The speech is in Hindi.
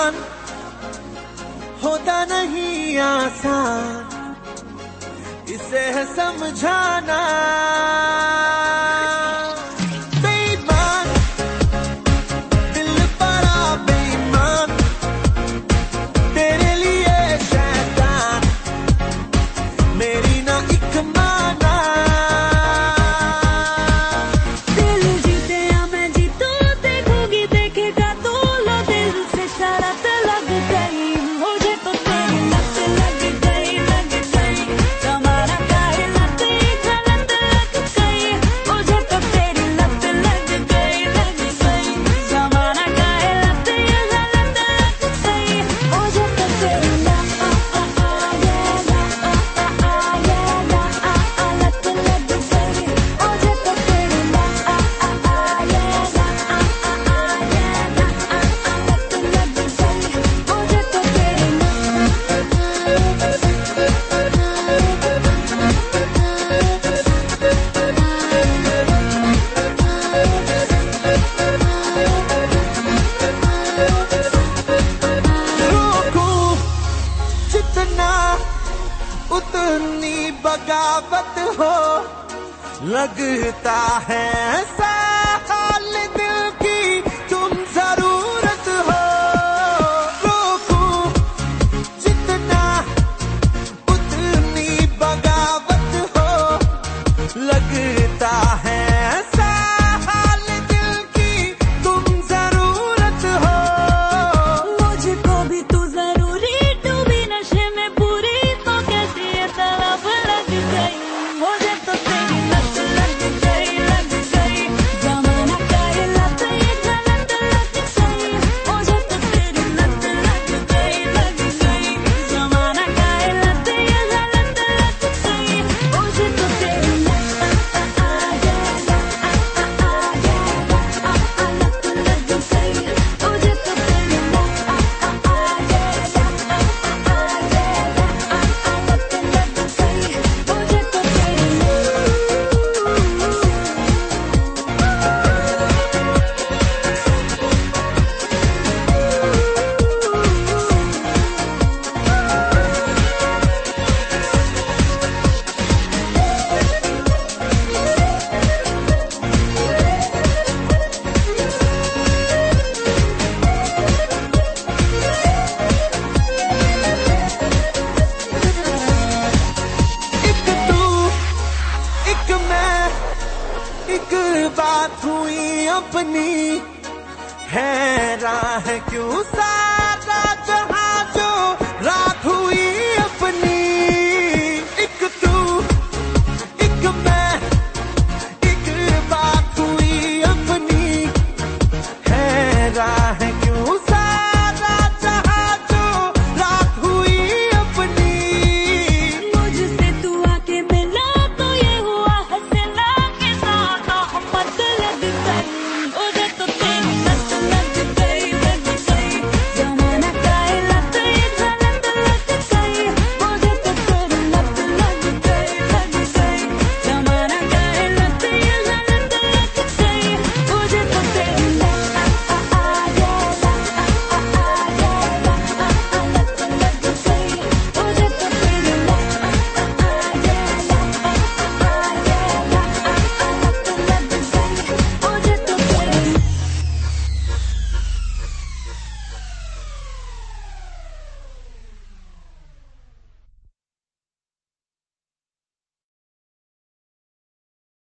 बेईमान होता नहीं आसान, इसे है समझाना। बेईमान दिल बड़ा बेईमान, तेरे लिए शैतान मेरी ना एक माना। दिल जीते या मैं जीतूं, देखोगी देखेगा तू, लो दिल से शरारत लग गई मुझे तो तेरी लत लग गई, लग गई जमाना काहे लत गलत लग गई मुझे तो तेरी लत लग गई, लग गई जमाना काहे लत गलत लग गई मुझे तो तेरी लत लग गई मुझे तो तेरी रोकूं जितना उतनी बगावत हो, लगता है साल दिल की तुम जरूरत हो। रोकूं जितना उतनी बगावत हो, लगता है साल दिल की तुम जरूरत हो। मुझको भी तू जरूरी, डूबी नशे में पूरी तो कैसी ये तलब लग गई मुझे तो तेरी लत लग गई, लग गई जमाना काहे लत ये गलत लग गई मुझे तो तेरी लत लग गई, लग गई जमाना काहे लत ये गलत लग गई मुझे तो तेरी लत लग गई मुझे तो तेरी एक तू एक मैं, एक बात हुई अपनी, हैरान है क्यों सा